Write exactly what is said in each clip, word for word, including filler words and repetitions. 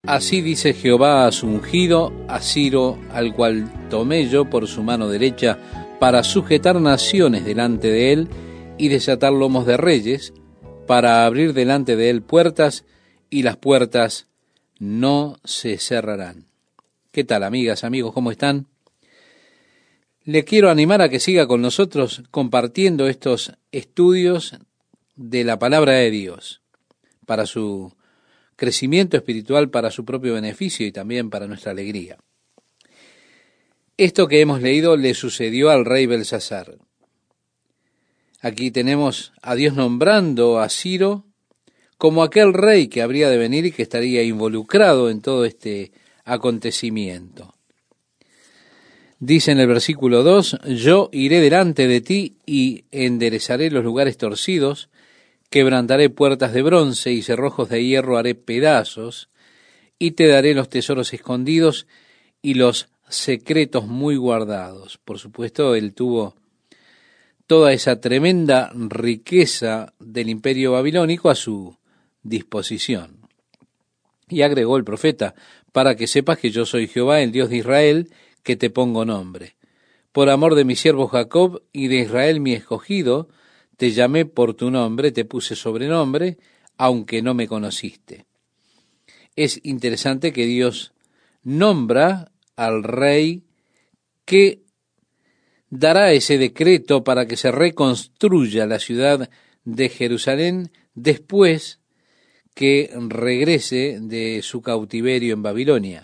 Así dice Jehová a su ungido, a Ciro, al cual tomé yo por su mano derecha, para sujetar naciones delante de él y desatar lomos de reyes, para abrir delante de él puertas, y las puertas no se cerrarán. ¿Qué tal, amigas, amigos? ¿Cómo están? Le quiero animar a que siga con nosotros compartiendo estos estudios de la palabra de Dios para su crecimiento espiritual, para su propio beneficio y también para nuestra alegría. Esto que hemos leído le sucedió al rey Belsasar. Aquí tenemos a Dios nombrando a Ciro como aquel rey que habría de venir y que estaría involucrado en todo este acontecimiento. Dice en el versículo dos, yo iré delante de ti y enderezaré los lugares torcidos, quebrantaré puertas de bronce y cerrojos de hierro haré pedazos, y te daré los tesoros escondidos y los secretos muy guardados. Por supuesto, él tuvo toda esa tremenda riqueza del imperio babilónico a su disposición. Y agregó el profeta, para que sepas que yo soy Jehová, el Dios de Israel, que te pongo nombre. Por amor de mi siervo Jacob y de Israel mi escogido, te llamé por tu nombre, te puse sobrenombre, aunque no me conociste. Es interesante que Dios nombra al rey que dará ese decreto para que se reconstruya la ciudad de Jerusalén después que regrese de su cautiverio en Babilonia.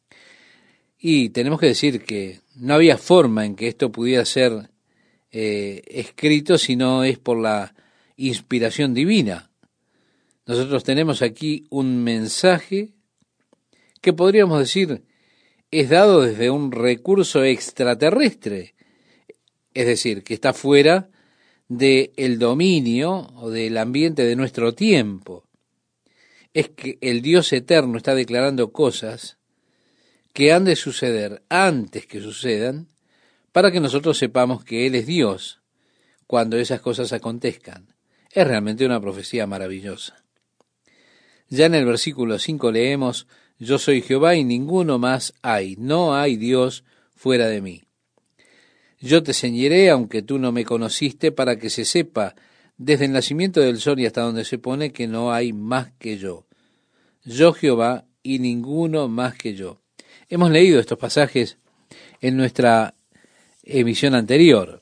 Y tenemos que decir que no había forma en que esto pudiera ser eh, escrito si no es por la inspiración divina. Nosotros tenemos aquí un mensaje que podríamos decir es dado desde un recurso extraterrestre, es decir, que está fuera del dominio o del ambiente de nuestro tiempo. Es que el Dios eterno está declarando cosas que han de suceder antes que sucedan, para que nosotros sepamos que Él es Dios cuando esas cosas acontezcan. Es realmente una profecía maravillosa. Ya en el versículo cinco leemos, yo soy Jehová y ninguno más hay, no hay Dios fuera de mí. Yo te ceñiré, aunque tú no me conociste, para que se sepa desde el nacimiento del sol y hasta donde se pone que no hay más que yo. Yo Jehová y ninguno más que yo. Hemos leído estos pasajes en nuestra emisión anterior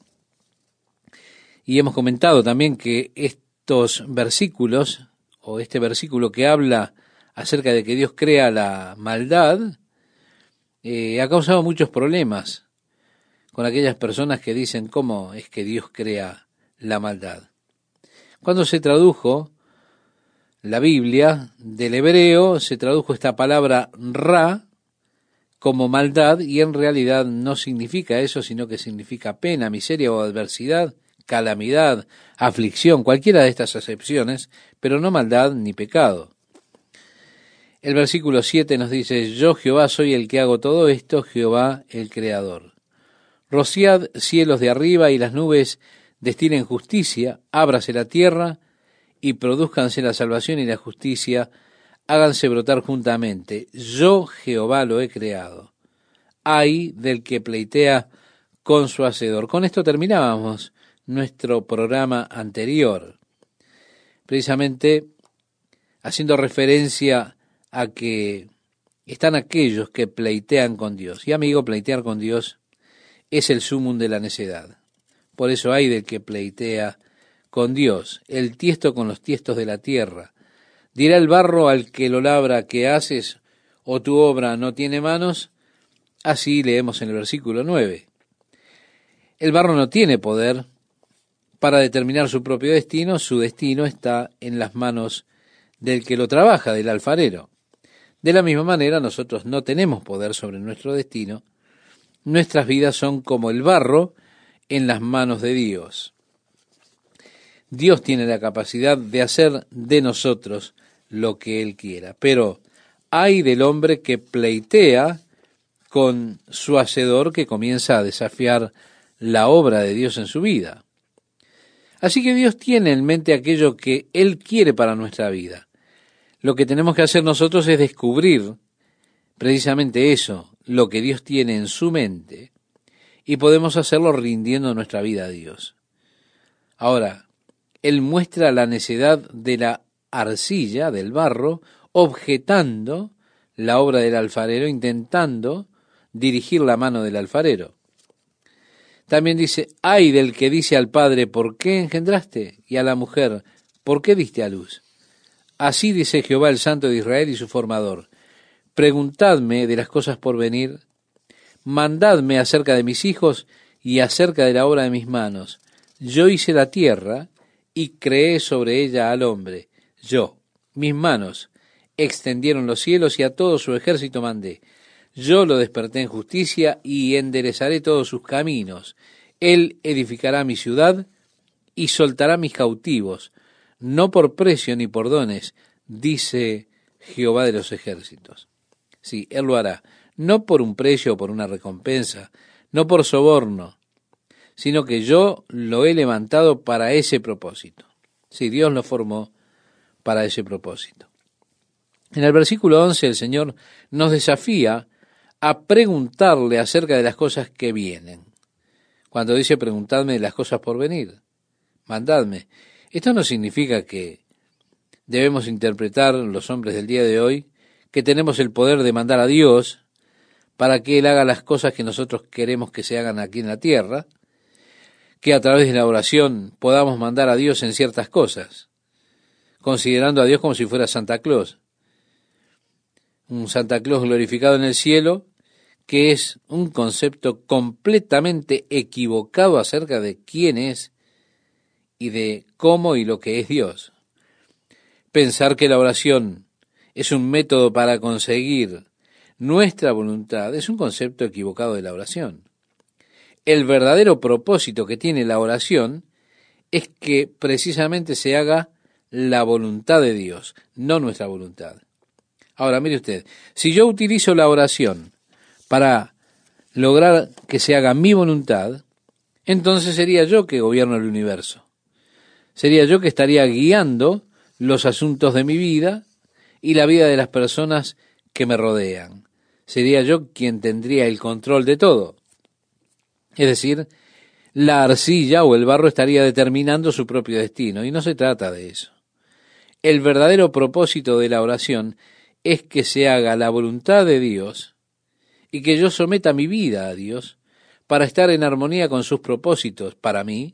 y hemos comentado también que estos versículos, o este versículo que habla acerca de que Dios crea la maldad, eh, ha causado muchos problemas con aquellas personas que dicen cómo es que Dios crea la maldad. Cuando se tradujo la Biblia del hebreo, se tradujo esta palabra ra como maldad, y en realidad no significa eso, sino que significa pena, miseria o adversidad, calamidad, aflicción, cualquiera de estas acepciones, pero no maldad ni pecado. El versículo siete nos dice, yo Jehová soy el que hago todo esto, Jehová el Creador. Rociad cielos de arriba y las nubes destilen justicia, ábrase la tierra y produzcanse la salvación y la justicia, háganse brotar juntamente. Yo, Jehová, lo he creado. Ay del que pleitea con su hacedor. Con esto terminábamos nuestro programa anterior, precisamente haciendo referencia a que están aquellos que pleitean con Dios. Y amigo, pleitear con Dios es el sumum de la necedad. Por eso hay del que pleitea con Dios, el tiesto con los tiestos de la tierra. Dirá el barro al que lo labra, ¿qué haces? ¿O tu obra no tiene manos? Así leemos en el versículo nueve. El barro no tiene poder para determinar su propio destino, su destino está en las manos del que lo trabaja, del alfarero. De la misma manera, nosotros no tenemos poder sobre nuestro destino. Nuestras vidas son como el barro en las manos de Dios. Dios tiene la capacidad de hacer de nosotros lo que Él quiera, pero hay del hombre que pleitea con su hacedor, que comienza a desafiar la obra de Dios en su vida. Así que Dios tiene en mente aquello que Él quiere para nuestra vida. Lo que tenemos que hacer nosotros es descubrir precisamente eso, lo que Dios tiene en su mente, y podemos hacerlo rindiendo nuestra vida a Dios. Ahora, Él muestra la necedad de la arcilla, del barro, objetando la obra del alfarero, intentando dirigir la mano del alfarero. También dice, ay del que dice al padre, ¿por qué engendraste? Y a la mujer, ¿por qué diste a luz? Así dice Jehová el Santo de Israel y su formador, preguntadme de las cosas por venir, mandadme acerca de mis hijos y acerca de la obra de mis manos. Yo hice la tierra y creé sobre ella al hombre. Yo, mis manos, extendieron los cielos y a todo su ejército mandé. Yo lo desperté en justicia y enderezaré todos sus caminos. Él edificará mi ciudad y soltará mis cautivos, no por precio ni por dones, dice Jehová de los ejércitos. Sí, Él lo hará, no por un precio o por una recompensa, no por soborno, sino que yo lo he levantado para ese propósito. Sí, Dios lo formó para ese propósito. En el versículo once el Señor nos desafía a preguntarle acerca de las cosas que vienen. Cuando dice preguntadme de las cosas por venir, mandadme. Esto no significa que debemos interpretar los hombres del día de hoy que tenemos el poder de mandar a Dios para que Él haga las cosas que nosotros queremos que se hagan aquí en la tierra, que a través de la oración podamos mandar a Dios en ciertas cosas, considerando a Dios como si fuera Santa Claus. Un Santa Claus glorificado en el cielo, que es un concepto completamente equivocado acerca de quién es y de cómo y lo que es Dios. Pensar que la oración es un método para conseguir nuestra voluntad es un concepto equivocado de la oración. El verdadero propósito que tiene la oración es que precisamente se haga la voluntad de Dios, no nuestra voluntad. Ahora, mire usted, si yo utilizo la oración para lograr que se haga mi voluntad, entonces sería yo que gobierno el universo. Sería yo que estaría guiando los asuntos de mi vida y la vida de las personas que me rodean. Sería yo quien tendría el control de todo. Es decir, la arcilla o el barro estaría determinando su propio destino, y no se trata de eso. El verdadero propósito de la oración es que se haga la voluntad de Dios y que yo someta mi vida a Dios para estar en armonía con sus propósitos para mí,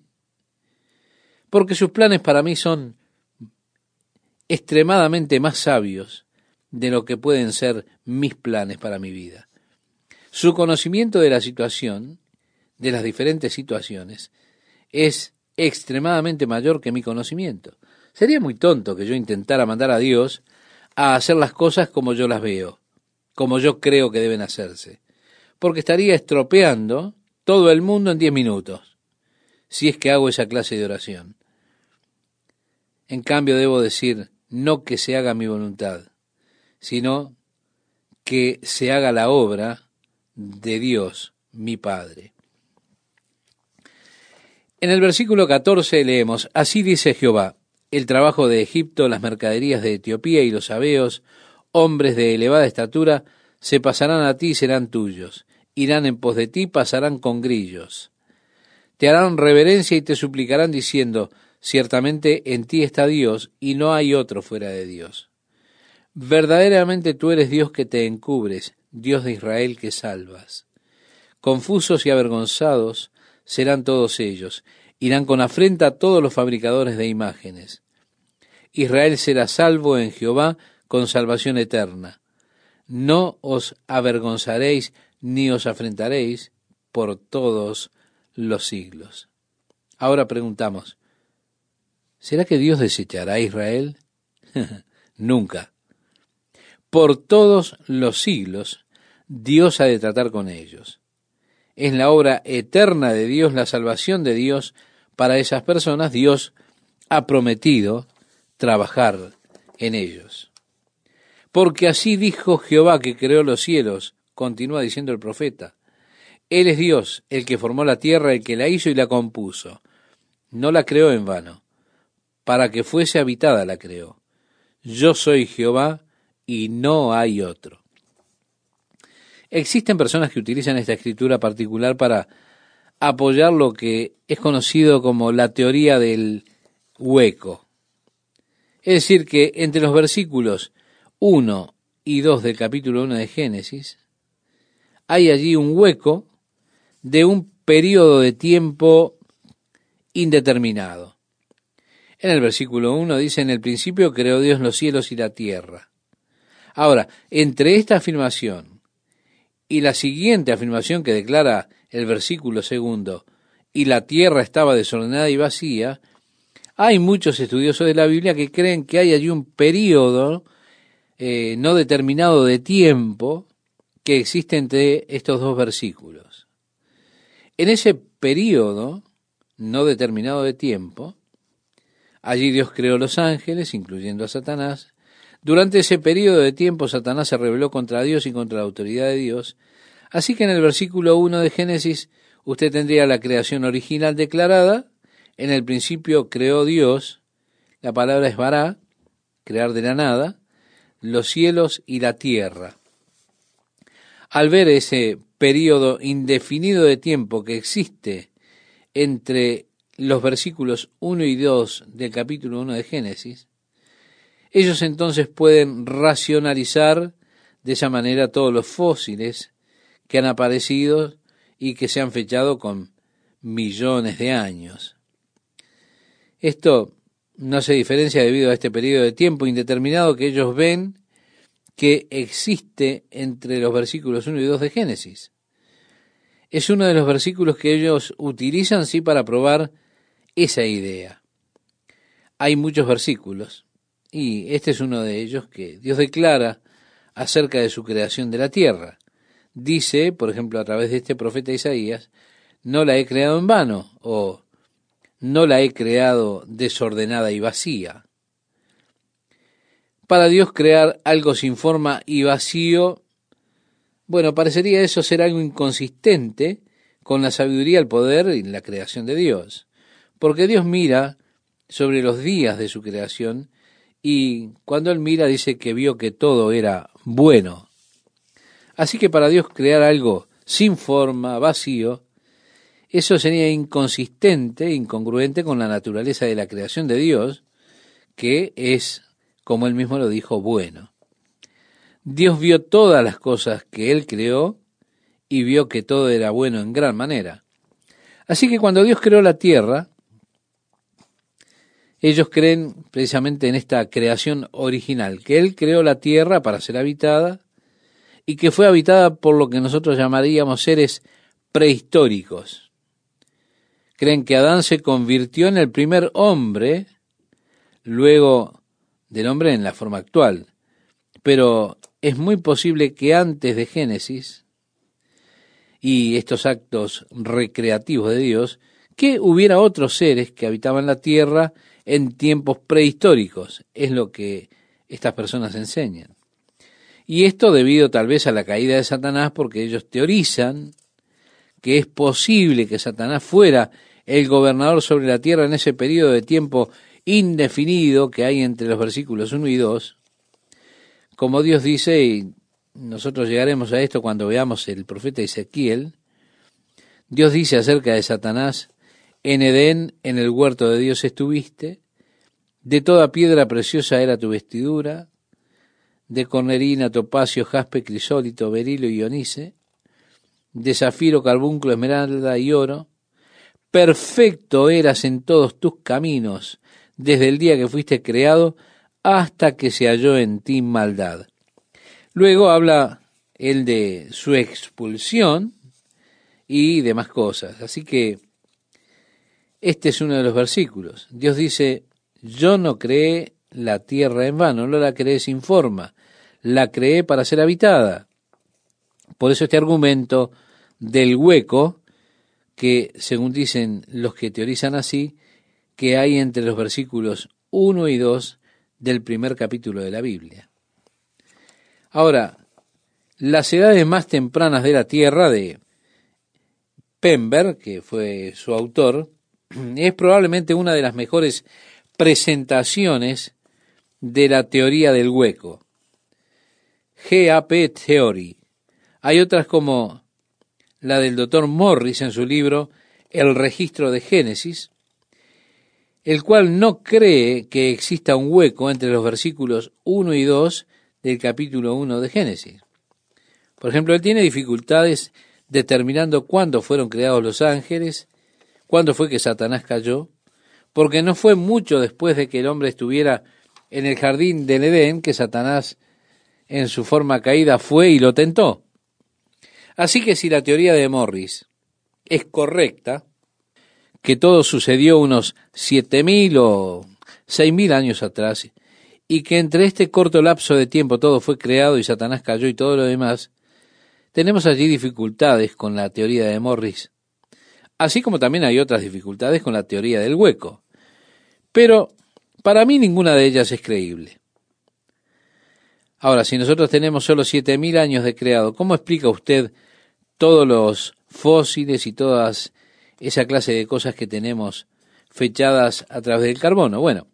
porque sus planes para mí son extremadamente más sabios de lo que pueden ser mis planes para mi vida. Su conocimiento de la situación, de las diferentes situaciones, es extremadamente mayor que mi conocimiento. Sería muy tonto que yo intentara mandar a Dios a hacer las cosas como yo las veo, como yo creo que deben hacerse, porque estaría estropeando todo el mundo en diez minutos, si es que hago esa clase de oración. En cambio, debo decir, no que se haga mi voluntad, sino que se haga la obra de Dios, mi Padre. En el versículo catorce leemos, así dice Jehová, el trabajo de Egipto, las mercaderías de Etiopía y los sabeos, hombres de elevada estatura, se pasarán a ti y serán tuyos, irán en pos de ti, pasarán con grillos. Te harán reverencia y te suplicarán diciendo, ciertamente en ti está Dios y no hay otro fuera de Dios. Verdaderamente tú eres Dios que te encubres, Dios de Israel que salvas. Confusos y avergonzados serán todos ellos, irán con afrenta todos los fabricadores de imágenes. Israel será salvo en Jehová con salvación eterna. No os avergonzaréis ni os afrentaréis por todos los siglos. Ahora preguntamos, ¿será que Dios desechará a Israel? Nunca. Por todos los siglos, Dios ha de tratar con ellos. Es la obra eterna de Dios, la salvación de Dios para esas personas. Dios ha prometido trabajar en ellos. Porque así dijo Jehová que creó los cielos, continúa diciendo el profeta. Él es Dios, el que formó la tierra, el que la hizo y la compuso. No la creó en vano, para que fuese habitada la creó. Yo soy Jehová y no hay otro. Existen personas que utilizan esta escritura particular para apoyar lo que es conocido como la teoría del hueco. Es decir, que entre los versículos uno y dos del capítulo uno de Génesis, hay allí un hueco de un periodo de tiempo indeterminado. En el versículo uno dice, en el principio creó Dios los cielos y la tierra. Ahora, entre esta afirmación y la siguiente afirmación que declara el versículo segundo, y la tierra estaba desordenada y vacía, hay muchos estudiosos de la Biblia que creen que hay allí un periodo eh, no determinado de tiempo que existe entre estos dos versículos. En ese periodo no determinado de tiempo, allí Dios creó los ángeles, incluyendo a Satanás. Durante ese periodo de tiempo Satanás se rebeló contra Dios y contra la autoridad de Dios. Así que en el versículo uno de Génesis usted tendría la creación original declarada. En el principio creó Dios, la palabra es bará, crear de la nada, los cielos y la tierra. Al ver ese periodo indefinido de tiempo que existe entre los versículos uno y dos del capítulo uno de Génesis, ellos entonces pueden racionalizar de esa manera todos los fósiles que han aparecido y que se han fechado con millones de años. Esto no se diferencia debido a este periodo de tiempo indeterminado que ellos ven que existe entre los versículos uno y dos de Génesis. Es uno de los versículos que ellos utilizan, sí, para probar esa idea. Hay muchos versículos, y este es uno de ellos que Dios declara acerca de su creación de la tierra. Dice, por ejemplo, a través de este profeta Isaías, no la he creado en vano, o no la he creado desordenada y vacía. Para Dios crear algo sin forma y vacío, bueno, parecería eso ser algo inconsistente con la sabiduría, el poder y la creación de Dios. Porque Dios mira sobre los días de su creación y cuando Él mira dice que vio que todo era bueno. Así que para Dios crear algo sin forma, vacío, eso sería inconsistente, incongruente con la naturaleza de la creación de Dios, que es, como Él mismo lo dijo, bueno. Dios vio todas las cosas que Él creó y vio que todo era bueno en gran manera. Así que cuando Dios creó la tierra, ellos creen precisamente en esta creación original, que Él creó la tierra para ser habitada y que fue habitada por lo que nosotros llamaríamos seres prehistóricos. Creen que Adán se convirtió en el primer hombre, luego del hombre en la forma actual. Pero es muy posible que antes de Génesis y estos actos recreativos de Dios, que hubiera otros seres que habitaban la tierra en tiempos prehistóricos. Es lo que estas personas enseñan. Y esto debido tal vez a la caída de Satanás, porque ellos teorizan que es posible que Satanás fuera el gobernador sobre la tierra en ese periodo de tiempo indefinido que hay entre los versículos uno y dos. Como Dios dice, y nosotros llegaremos a esto cuando veamos el profeta Ezequiel, Dios dice acerca de Satanás, en Edén, en el huerto de Dios estuviste, de toda piedra preciosa era tu vestidura, de cornerina, topacio, jaspe, crisólito, berilo y onice, de zafiro, carbunclo, esmeralda y oro, perfecto eras en todos tus caminos, desde el día que fuiste creado, hasta que se halló en ti maldad. Luego habla él de su expulsión y demás cosas. Así que este es uno de los versículos. Dios dice, yo no creé la tierra en vano, no la creé sin forma, la creé para ser habitada. Por eso este argumento del hueco, que según dicen los que teorizan así, que hay entre los versículos uno y dos del primer capítulo de la Biblia. Ahora, las edades más tempranas de la Tierra, de Pember, que fue su autor, es probablemente una de las mejores presentaciones de la teoría del hueco. G A P Theory. Hay otras como la del doctor Morris en su libro El registro de Génesis, el cual no cree que exista un hueco entre los versículos uno y dos del capítulo uno de Génesis. Por ejemplo, él tiene dificultades determinando cuándo fueron creados los ángeles, cuándo fue que Satanás cayó, porque no fue mucho después de que el hombre estuviera en el jardín del Edén que Satanás en su forma caída fue y lo tentó. Así que si la teoría de Morris es correcta, que todo sucedió unos siete mil o seis mil años atrás, y que entre este corto lapso de tiempo todo fue creado y Satanás cayó y todo lo demás, tenemos allí dificultades con la teoría de Morris, así como también hay otras dificultades con la teoría del hueco. Pero para mí ninguna de ellas es creíble. Ahora, si nosotros tenemos solo siete mil años de creado, ¿cómo explica usted todos los fósiles y todas esa clase de cosas que tenemos fechadas a través del carbono? Bueno,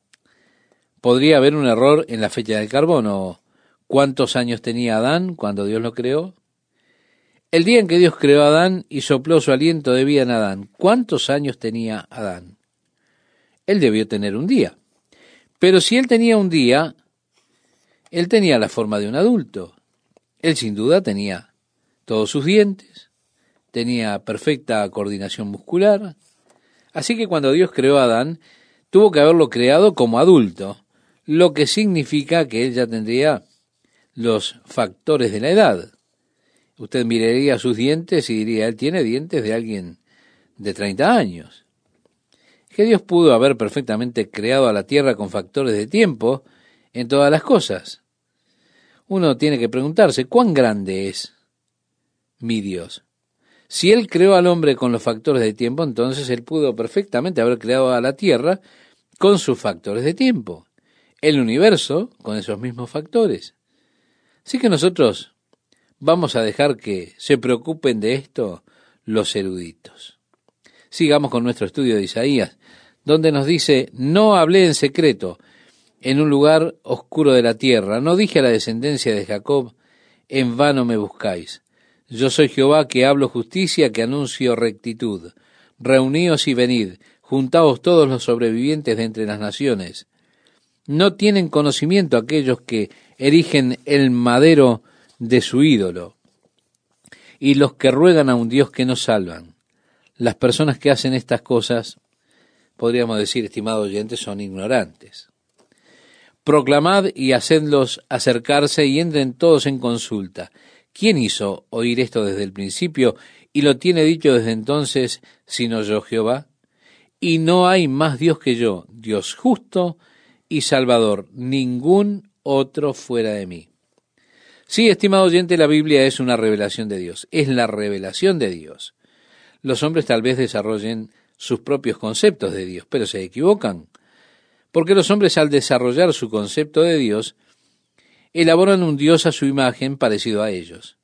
podría haber un error en la fecha del carbono. ¿Cuántos años tenía Adán cuando Dios lo creó? El día en que Dios creó a Adán y sopló su aliento de vida en Adán, ¿cuántos años tenía Adán? Él debió tener un día. Pero si él tenía un día, él tenía la forma de un adulto. Él sin duda tenía todos sus dientes, tenía perfecta coordinación muscular. Así que cuando Dios creó a Adán, tuvo que haberlo creado como adulto, lo que significa que él ya tendría los factores de la edad. Usted miraría sus dientes y diría, él tiene dientes de alguien de treinta años. Que Dios pudo haber perfectamente creado a la tierra con factores de tiempo en todas las cosas. Uno tiene que preguntarse, ¿cuán grande es mi Dios? Si Él creó al hombre con los factores de tiempo, entonces Él pudo perfectamente haber creado a la tierra con sus factores de tiempo. El universo con esos mismos factores. Así que nosotros vamos a dejar que se preocupen de esto los eruditos. Sigamos con nuestro estudio de Isaías, donde nos dice, no hablé en secreto en un lugar oscuro de la tierra, no dije a la descendencia de Jacob, en vano me buscáis. Yo soy Jehová que hablo justicia, que anuncio rectitud. Reuníos y venid, juntaos todos los sobrevivientes de entre las naciones. No tienen conocimiento aquellos que erigen el madero de su ídolo, y los que ruegan a un Dios que no salvan. Las personas que hacen estas cosas, podríamos decir, estimado oyente, son ignorantes. Proclamad y hacedlos acercarse y entren todos en consulta. ¿Quién hizo oír esto desde el principio y lo tiene dicho desde entonces, sino yo, Jehová? Y no hay más Dios que yo, Dios justo y Salvador, ningún otro fuera de mí. Sí, estimado oyente, la Biblia es una revelación de Dios, es la revelación de Dios. Los hombres tal vez desarrollen sus propios conceptos de Dios, pero se equivocan, porque los hombres al desarrollar su concepto de Dios, elaboran un Dios a su imagen parecido a ellos.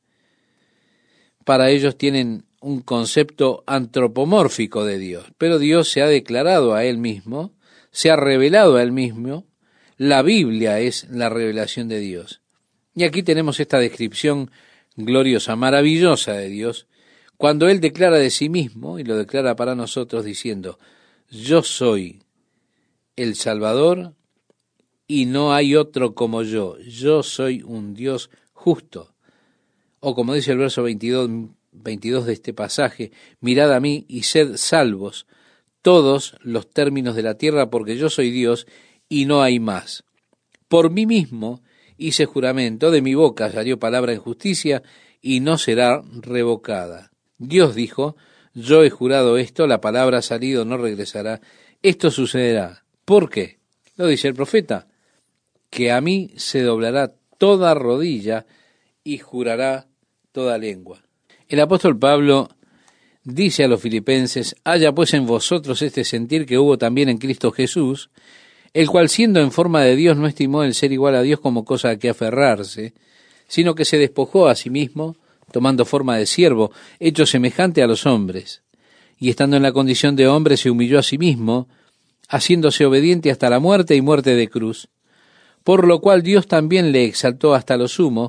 Para ellos tienen un concepto antropomórfico de Dios, pero Dios se ha declarado a Él mismo, se ha revelado a Él mismo, la Biblia es la revelación de Dios. Y aquí tenemos esta descripción gloriosa, maravillosa de Dios, cuando Él declara de sí mismo, y lo declara para nosotros diciendo, yo soy el Salvador y no hay otro como yo, yo soy un Dios justo. O como dice el verso veintidós, veintidós de este pasaje, mirad a mí y sed salvos todos los términos de la tierra, porque yo soy Dios y no hay más. Por mí mismo hice juramento, de mi boca salió palabra en justicia y no será revocada. Dios dijo, yo he jurado esto, la palabra ha salido, no regresará. Esto sucederá. ¿Por qué? Lo dice el profeta, que a mí se doblará toda rodilla y jurará toda lengua. El apóstol Pablo dice a los filipenses, haya pues en vosotros este sentir que hubo también en Cristo Jesús, el cual siendo en forma de Dios no estimó el ser igual a Dios como cosa a que aferrarse, sino que se despojó a sí mismo, tomando forma de siervo, hecho semejante a los hombres, y estando en la condición de hombre se humilló a sí mismo, haciéndose obediente hasta la muerte y muerte de cruz, por lo cual Dios también le exaltó hasta lo sumo,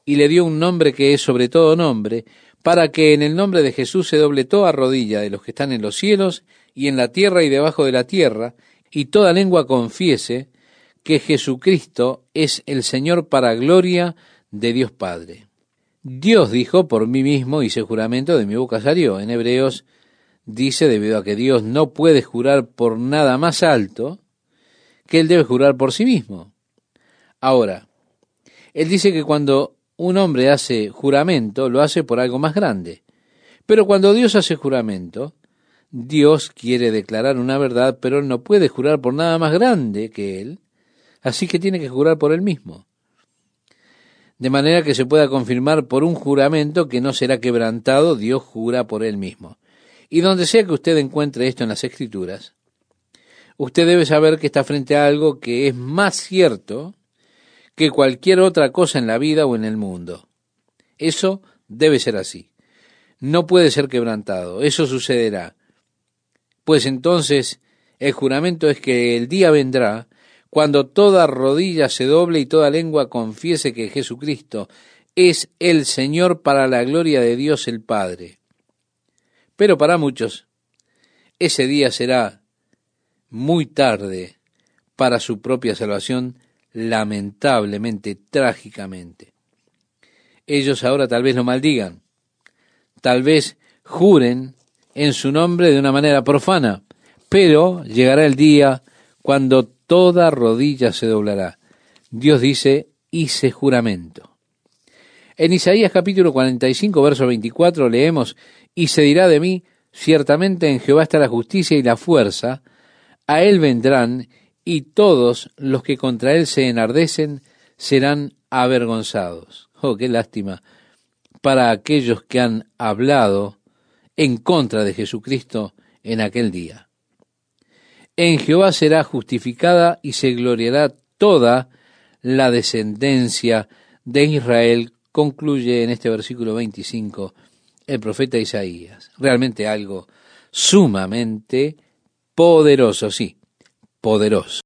y le dio un nombre que es sobre todo nombre, para que en el nombre de Jesús se doble toda rodilla de los que están en los cielos y en la tierra y debajo de la tierra, y toda lengua confiese que Jesucristo es el Señor para gloria de Dios Padre. Dios dijo, por mí mismo hice juramento, de mi boca salió. En Hebreos dice, debido a que Dios no puede jurar por nada más alto, que Él debe jurar por sí mismo. Ahora, Él dice que cuando un hombre hace juramento, lo hace por algo más grande. Pero cuando Dios hace juramento, Dios quiere declarar una verdad, pero Él no puede jurar por nada más grande que Él, así que tiene que jurar por Él mismo. De manera que se pueda confirmar por un juramento que no será quebrantado, Dios jura por Él mismo. Y donde sea que usted encuentre esto en las Escrituras, usted debe saber que está frente a algo que es más cierto que cualquier otra cosa en la vida o en el mundo. Eso debe ser así. No puede ser quebrantado. Eso sucederá. Pues entonces el juramento es que el día vendrá cuando toda rodilla se doble y toda lengua confiese que Jesucristo es el Señor para la gloria de Dios el Padre. Pero para muchos, ese día será muy tarde para su propia salvación, lamentablemente, trágicamente. Ellos ahora tal vez lo maldigan, tal vez juren en su nombre de una manera profana, pero llegará el día cuando toda rodilla se doblará. Dios dice, hice juramento. En Isaías capítulo cuarenta y cinco, verso veinticuatro, leemos, y se dirá de mí, ciertamente en Jehová está la justicia y la fuerza, a él vendrán, y todos los que contra él se enardecen serán avergonzados. Oh, qué lástima para aquellos que han hablado en contra de Jesucristo en aquel día. En Jehová será justificada y se gloriará toda la descendencia de Israel, concluye en este versículo veinticinco el profeta Isaías. Realmente algo sumamente poderoso, sí, poderoso.